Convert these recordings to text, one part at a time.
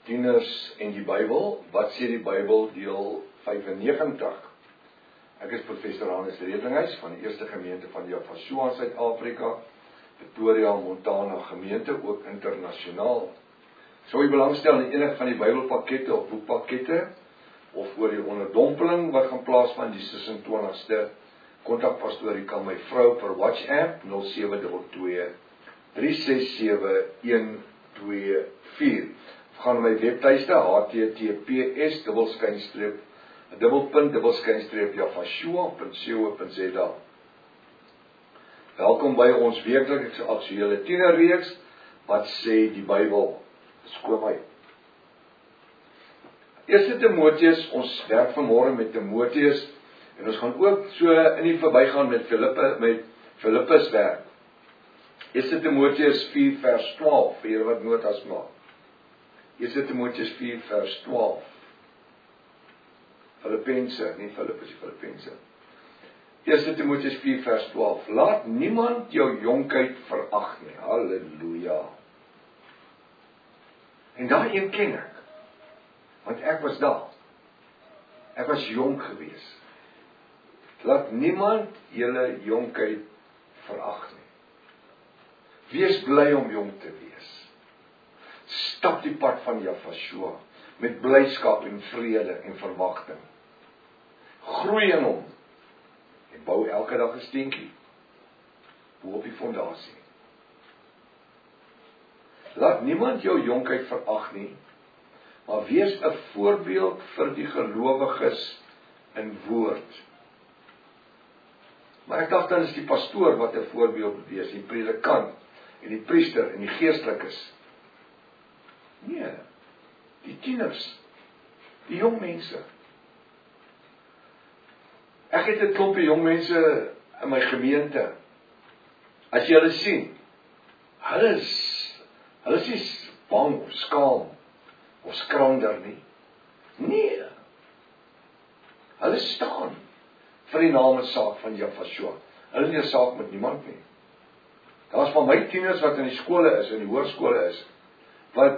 Tieners en die Bybel, wat sê die Bybel deel 95? Ek is professor Hannes Redlinghuis van die Eerste Gemeente van Javasua in Suid-Afrika, Pretoria, Montana gemeente, ook internasionaal. Sou jy belangstel in enige van die Bybelpakkette of boekpakkette, of oor die onderdompeling wat gaan plaasvind die 26ste, kontak pastoor kan my vrou per WhatsApp 0722 367 124. Gaan my webtuiste https://javasua.co.za. Welkom by ons weeklikse aktuele tienerreeks. Wat sê die Bybel? Skoon my. 1 Timoteus, ons werk vanmôre met Timoteus, en ons gaan ook so in die verbygaan met Filippus werk. 1 Timoteus 4 vers 12, vir julle wat notas maak. 1 Timoteus 4 vers 12. Filippense, nie Filippus, Filippense. 1 Timoteus 4 vers 12. Laat niemand jou jonkheid verag nie. Halleluja. En daai een ken ek. Want ek was daar. Ek was jonk gewees. Laat niemand julle jonkheid verag nie. Wees bly om jong te wees. Stap die pad van Javasua met blydskap en vrede en verwagting. Groei in hom en bou elke dag 'n steentjie bo op die fondasie. Laat niemand jou jonkheid verag nie, maar wees 'n voorbeeld vir die gelowiges in woord. Maar ek dink dan is die pastoor wat 'n voorbeeld moet wees, die predikant en die priester en die geestelikes. Nee, die tieners, die jong mense. Ek het 'n klompie jong mense in my gemeente. As jy hulle sien, hulle is nie bang of skaam of skrander nie. Nee. Hulle staan vir die naam en saak van Javasua. Hulle het nie 'n saak met niemand nie. Daar's van my tieners wat in die skole is, in die hoërskole is, wat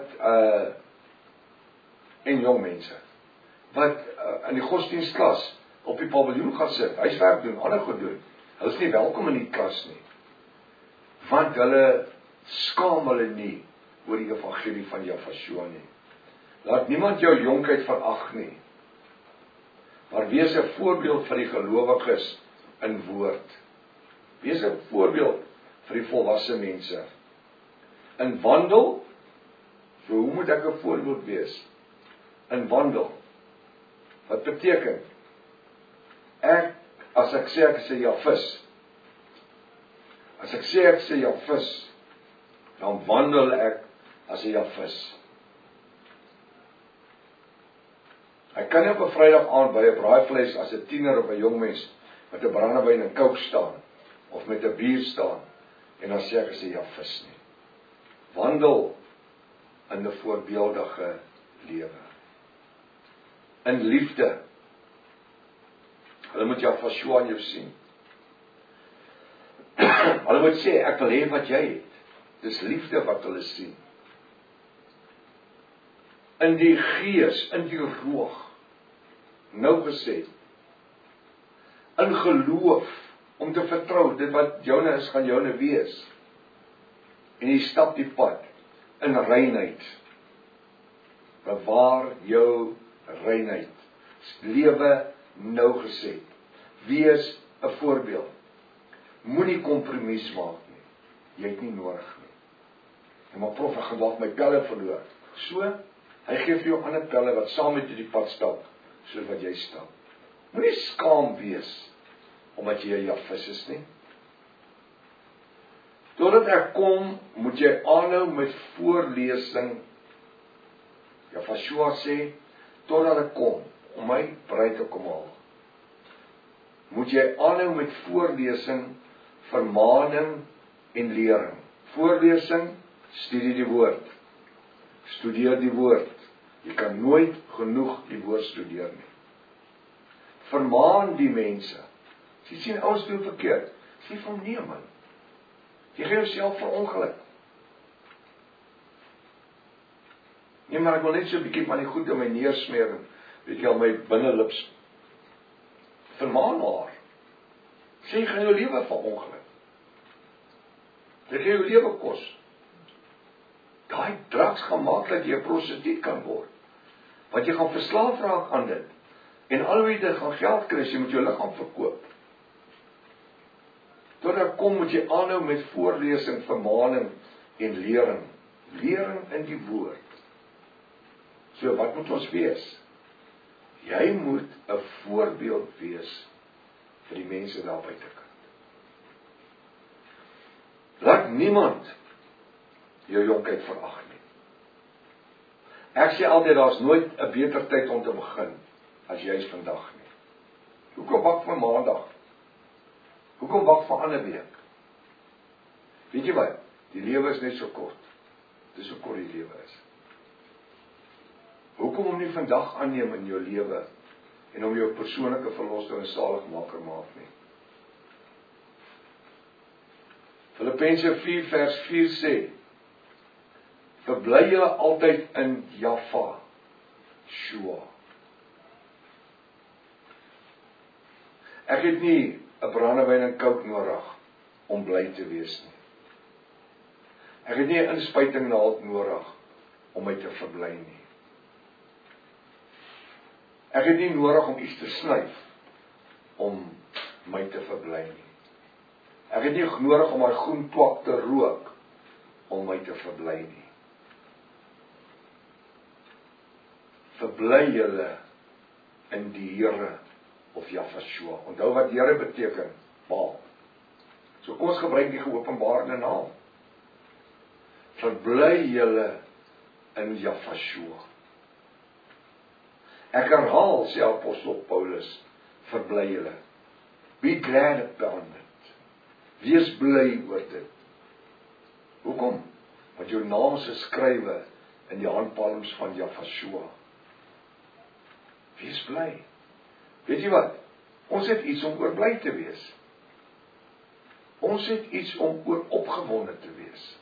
en jong mense wat in die godsdienstklas op die paviljoen gaan sit, huiswerk doen, ander goed doen. Hulle is nie welkom in die klas nie. Want hulle skaam hulle nie oor die evangelie van Javasua nie. Laat niemand jou jonkheid verag nie, maar wees 'n voorbeeld vir die gelowiges in woord. Wees 'n voorbeeld vir die volwasse mense. In wandel, so hoe moet ek 'n voorbeeld wees? In wandel. Wat beteken? As ek sê ek is 'n Javis. As ek sê ek is 'n Javis, dan wandel ek as 'n Javis. Ek kan nie op 'n Vrydag aand by 'n braaivleis as 'n tiener of 'n jong mens met 'n brandewyn en Coke staan of met 'n bier staan en dan sê ek is 'n Javis nie. Wandel in 'n voorbeeldige lewe. In liefde. Hulle moet Javasua in jou sien. Hulle moet sê, ek wil hê wat jy het. Dis liefde wat hulle sien. In die gees, in die roog. Nou gesê. In geloof, om te vertrou, dit wat joune is, gaan joune wees. En jy stap die pad, in reinheid. Bewaar jou reinheid. Lewe nou gesê. Wees 'n voorbeeld. Moenie kompromis maak nie. Jy het nie nodig nie. En maar prof, ek gaan dalk my pelle verloor. So, hy gee vir jou ander pelle wat saam met jy die pad stap, soos wat jy stap. Moenie skaam wees omdat jy 'n Javis is nie. Totdat ek kom, moet jy aanhou met voorlesing. Javasua sê, totdat ek kom, om my bruid te kom haal. Moet jy aanhou met voorlesing, vermaning en lering. Voorlesing, studie die woord. Studeer die woord. Jy kan nooit genoeg die woord studeer nie. Vermaan die mense. As jy sien ouens doen verkeerd, sê van nee man. Jy gee jouself vir ongeluk. Nee, maar ek wil net so 'n bietjie van die goed in my neersmeer en bietjie al my binnelips vermaan haar. Sê jy gaan jou lewe verongeluk. Dit gaan jou lewe kos. Daai drugs gaan maak dat jy 'n prostituut kan word. Want jy gaan verslaaf raak aan dit. En alhoewel jy gaan geld kry, jy moet jou liggaam verkoop. Totdat kom moet jy aanhou met voorlesing, vermaning en lering. Lering in die woord. So wat moet ons wees? Jy moet 'n voorbeeld wees vir die mense daar buitekant. Laat niemand jou jonkheid verag nie. Ek sê altyd daar's nooit 'n beter tyd om te begin as juis vandag nie. Hoekom wag vir maandag? Hoekom wag vir ander week? Weet jy wat? Die lewe is net so kort. Dis hoe kort die lewe is. Hoekom om nie vandag aanneem in jou lewe en om jou persoonlike verlosser en saligmaker maak nie? Filippense 4 vers 4 sê: verbly julle altyd in Jahwe Shua. Ek het nie 'n brandewyn en kook nodig om bly te wees nie. Ek het nie 'n inspuitingnaald nodig om my te verbly nie. Ek het nie nodig om iets te snyf om my te verbly nie. Ek het nie nodig om my groen twak te rook om my te verbly nie. Verbly julle in die Here of Jahwe. Onthou wat Here beteken? Baal. So kom ons gebruik die geopenbaarde naam. Verbly julle in Jahwe. Ek herhaal, sê apostel Paulus, verbly julle. Be glad about it. Wees bly oor dit. Hoekom? Want jou naam is geskrywe in die handpalms van Jahwe. Wees bly. Weet jy wat? Ons het iets om oor bly te wees. Ons het iets om oor opgewonde te wees.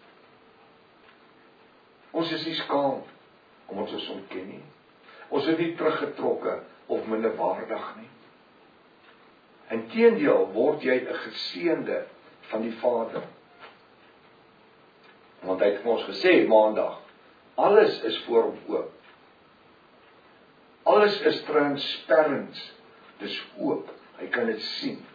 Ons is nie skaam omdat ons ontken nie. Ons is nie teruggetrokke of minderwaardig nie. Inteendeel word jy 'n geseënde van die Vader. Want hy het vir ons gesê maandag, alles is voor hom oop. Alles is transparant. Dis oop. Hy kan dit sien.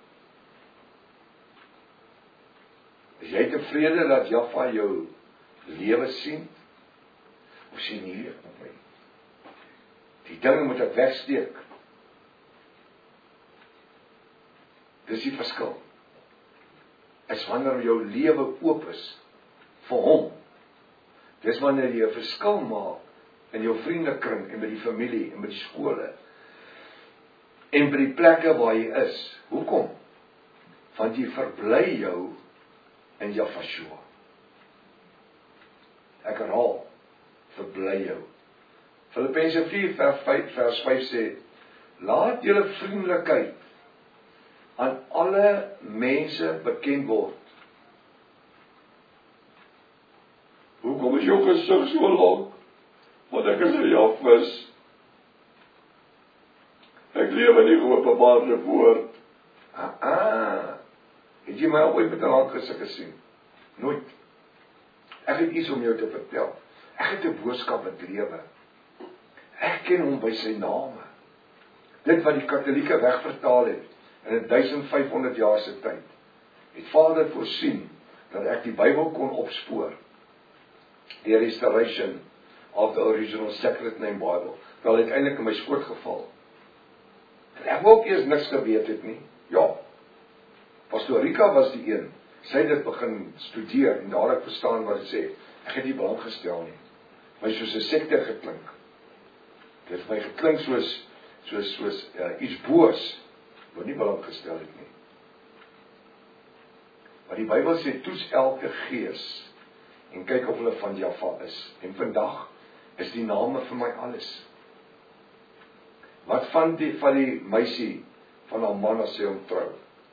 Is jy tevrede dat Jahwe jou lewe sien? Of sien nie met my? Die dinge moet ek wegsteek. Dis die verskil. Is wanneer jou lewe oop is vir hom. Dis wanneer jy 'n verskil maak in jou vriendekring en by die familie en by die skole en by die plekke waar jy is. Hoekom? Want jy verbly jou in Jahwe. Ek herhaal, verbly jou. Filippense 4 vers 5 sê: laat julle vriendelikheid aan alle mense bekend word. Hoekom is jou gesig so lank? Want ek is 'n Jahwe. Ek lewe in die geopenbaarde woord. Het jy my ooit met 'n lang gesig gesien? Nooit. Ek het iets om jou te vertel. Ek het 'n boodskap bedrewe. Ek ken hom by sy name. Dit wat die Katolieke wegvertaal het in 1500 jaar se tyd, het Vader voorsien dat ek die Bybel kon opspoor. Die restoration of the original Sacred Name Bible. Wel uiteindelik in my skoot geval. Ek wou ook eers niks geweet het nie. Ja. Pastor Rika was die een. Sy het dit begin studeer en daar ek verstaan wat dit sê. Ek het nie belang gestel nie. My soos 'n sekte geklink. Dit het my geklink soos iets boos. Wat nie belang gestel het nie. Maar die Bybel sê toets elke gees en kyk of hulle van Jahwe is. En vandag is die name vir my alles. Wat van die meisie van haar man as sy hom trou?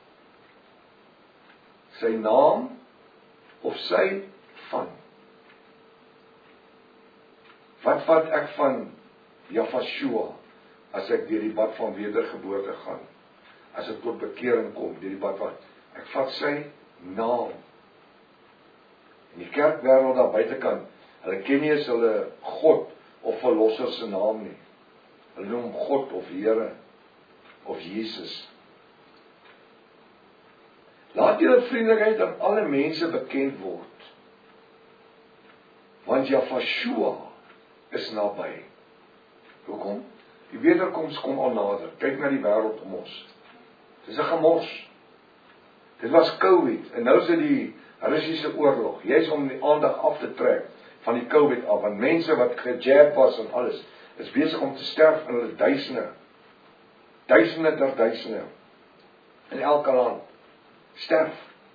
Sy naam of sy van? Wat vat ek van Jafashua as ek deur die bad van wedergeboorte gaan? As ek tot bekering kom, deur die bad wat? Ek vat sy naam. In die kerkwêreld daar buitekant, hulle ken nie eens hulle God of Verlosser se naam nie. Hulle noem hom God of Here of Jesus. Laat julle vriendelikheid aan alle mense bekend word. Want Jafashua is naby. Hoekom? Die wederkoms kom al nader. Kyk na die wêreld om ons. Dis 'n gemors. Dit was COVID en nou is dit die Russiese oorlog. Jy is om die aandag af te trek van die COVID af, want mense wat gejab was en alles, is besig om te sterf in hulle duisende. Duisende ter duisende. In elke land. Sterf.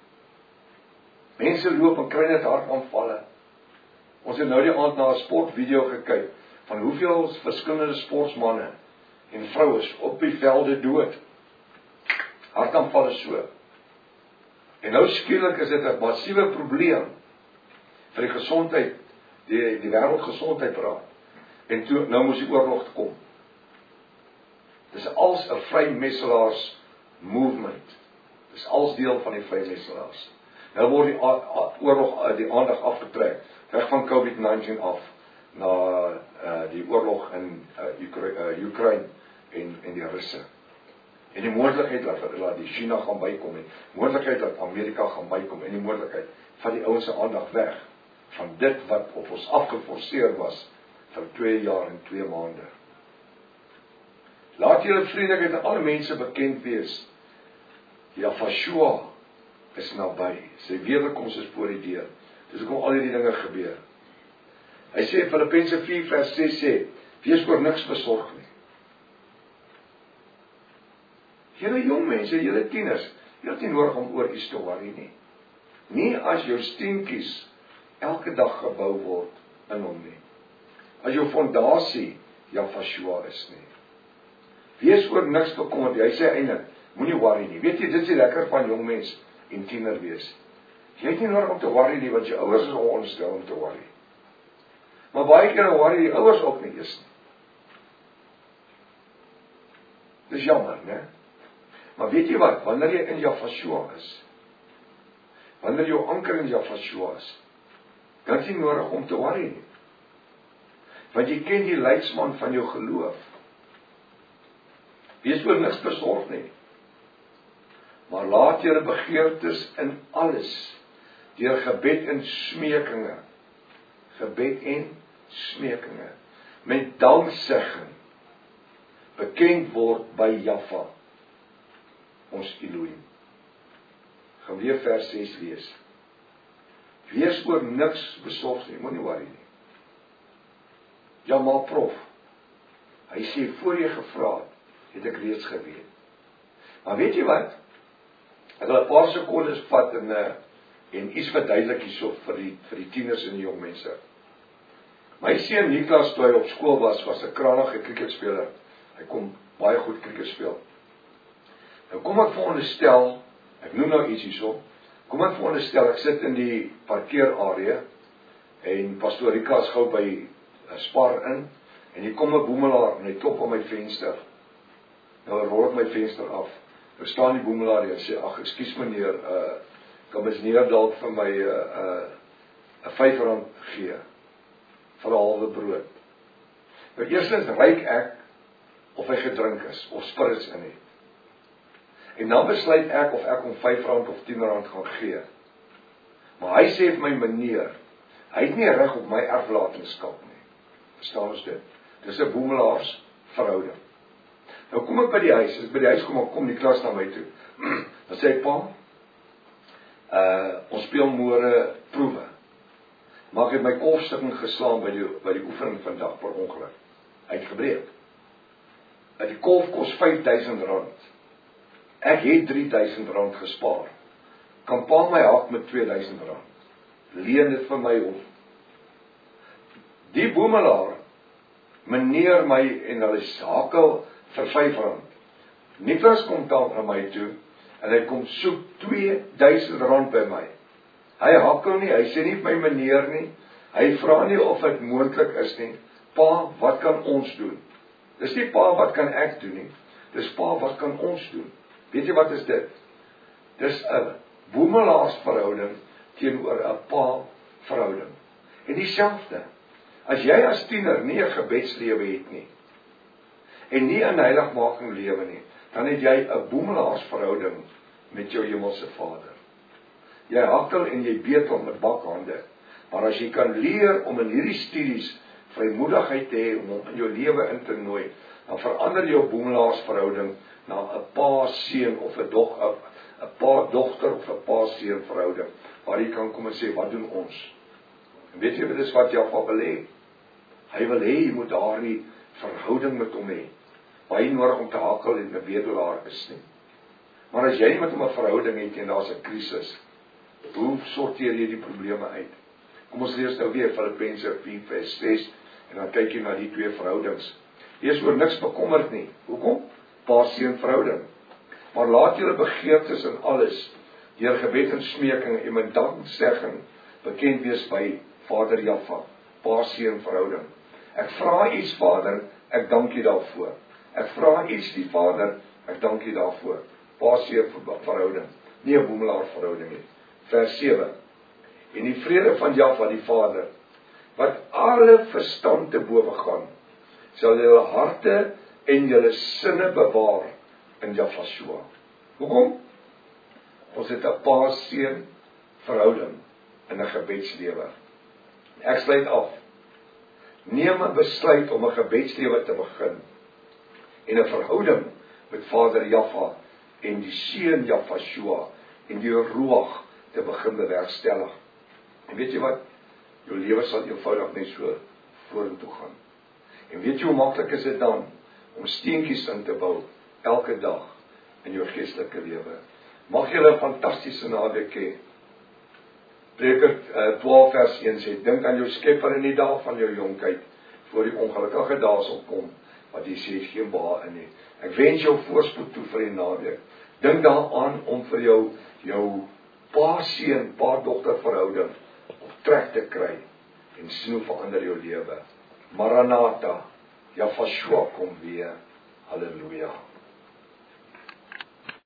Mense loop en kry net hartaanvalle. Ons het nou die aand na 'n sportvideo gekyk van hoeveel verskillende sportmense en vroues op die velde dood. Hartaanvalle so. En nou skielik is dit 'n massiewe probleem vir die gesondheid, die wêreldgesondheidsraad. En toe nou moes die oorlog kom. Dis als 'n vrymesselaars movement. Dis als deel van die vrymesselaars. Nou word die oorlog die aandag afgetrek, weg van COVID-19 af na die oorlog in Oekraïne en die Russe. En die moontlikheid dat die China gaan bykom en moontlikheid dat Amerika gaan bykom en die moontlikheid van die ouens se aandag weg van dit wat op ons afgeforceer was vir 2 jaar en 2 maande. Laat julle vriendelikheid aan alle mense bekend wees. Jafashua is naby. Sy wederkoms is voor die deur. Dis hoekom al hierdie dinge gebeur. Hy sê Filippense 4 vers 6 sê, wees oor niks besorg nie. Julle jong mense, julle tieners, julle het nie nodig om oor iets te worry nie. Nie as jou steentjies elke dag gebou word in hom nie. As jou fondasie Jafashua is nie. Wees oor niks bekommerd. Hy sê eintlik, moenie worry nie. Weet jy, dit is die lekker van jong mens en tiener wees. Jy het nie nodig om te worry nie, want jou ouers is ononderstel om te worry. Maar baie keer worry die ouers ook nie eens nie. Dis jammer, né? Maar weet jy wat, wanneer jy in Jafashua is, wanneer jou anker in Jafashua is, dan is jy nodig om te worry nie. Want jy ken die leidsman van jou geloof. Wees oor niks besorg nie. Maar laat julle begeertes in alles, deur gebed en smekinge, met danksegging, bekend word by Jaffa, ons Elohim. Gaan weer vers 6 lees. Wees oor niks besorg nie, moenie worry nie. Ja, maar prof, hy sê, voor jy gevra het ek reeds geweet. Maar weet jy wat? Ek wil 'n paar sekondes vat en iets verduidelik hierso vir die tieners en die jong mense. My seun Niklas, toe hy op skool was 'n kragtige cricketspeler. Hy kon baie goed cricket speel. Nou kom ek veronderstel, ek noem nou iets hierso. Kom ek veronderstel, ek sit in die parkeerarea en Pastoor Rika is gou by 'n Spar in en hier kom 'n boemelaar en hy klop aan my venster. Nou rol ek my venster af. Nou staan die boemelaar en sê, ag, ekskuus meneer, kan meneer dalk vir my 'n R5 gee vir 'n halwe brood. Nou eerstens ryk ek of hy gedrink is of spirits in het. En dan besluit ek of ek hom R5 of R10 gaan gee. Maar hy sê vir my meneer, hy het nie reg op my erflatingskap nie. Verstaan ons dit? Dis 'n boemelaars verhouding. Nou kom ek by die huis, as ek by die huis kom die klas na my toe. Dan sê ek, pa, ons speel môre proewe. Maar ek het my kolfstukking geslaan by die oefening vandag per ongeluk. Hy het gebreek. Die kolf kos R5.000. Ek het R3.000 gespaar. Kan pa my hak met R2.000. Leen dit vir my om. Die boemelaar meneer my en hulle hakel vir R5. Niklas kom dan na my toe en hy kom soek R2.000 by my. Hy hakkel nie, hy sê nie my meneer nie. Hy vra nie of dit moontlik is nie. Pa, wat kan ons doen? Dis nie pa, wat kan ek doen nie. Dis pa, wat kan ons doen? Weet jy wat is dit? Dis 'n boemelaarsverhouding teenoor 'n pa verhouding. En dieselfde, as jy as tiener nie 'n gebedslewe het nie, en nie 'n heiligmaking lewe nie, dan het jy 'n boemelaarsverhouding met jou hemelse Vader. Jy hakkel en jy betel met bakhande, maar as jy kan leer om in hierdie studies vrymoedigheid te hê om hom in jou lewe in te nooi, dan verander jou boemelaarsverhouding na 'n pa-seun of 'n pa-dogter of 'n pa-seun verhouding, waar jy kan kom en sê, wat doen ons? En weet jy wat is wat Jaffa wil hê? Hy wil hê, jy moet daardie verhouding met hom hê, waar jy nodig om te hakkel en 'n bedelaar is nie. Maar as jy nie met hom 'n verhouding het en daar's 'n krisis, hoe sorteer jy die probleme uit? Kom ons lees nou weer Filippense 4:6 en dan kyk jy na die twee verhoudings. Wees oor niks bekommerd nie. Hoekom? Pa-seun verhouding. Maar laat julle begeertes in alles deur gebed en smeking en met danksegging bekend wees by Vader Jaffa, pa-seun verhouding. Ek vra iets, Vader, ek dank U daarvoor. Ek vra iets, die Vader, ek dank U daarvoor. Pa-seun verhouding, nie 'n boemelaar verhouding nie. Vers 7. En die vrede van Jaffa, die Vader, wat alle verstand te bowe gaan, sal julle harte en julle sinne bewaar in Jaffa. Hoekom? Ons het 'n pa-seun verhouding in 'n gebedslewe. Ek sluit af. Neem 'n besluit om 'n gebedslewe te begin en 'n verhouding met Vader Jaffa en die seun Jaffa en die Ruach te begin bewerkstellig. En weet jy wat? Jou lewe sal eenvoudig net so vorentoe gaan. En weet jy hoe maklik is dit dan om steentjies in te bou elke dag in jou geestelike lewe? Mag jy 'n fantastiese naweek hê. Prediker 12 vers 1 sê, dink aan jou Skepper in die dae van jou jonkheid, voor die ongelukkige dae sal kom, wat jy sê geen baat in nie. Ek wens jou voorspoed toe vir die naweek. Dink daaraan om vir jou pa-seun, pa-dogter verhouding op trek te kry en sien hoe verander jou lewe. Maranatha, Jaffa kom weer. Halleluja.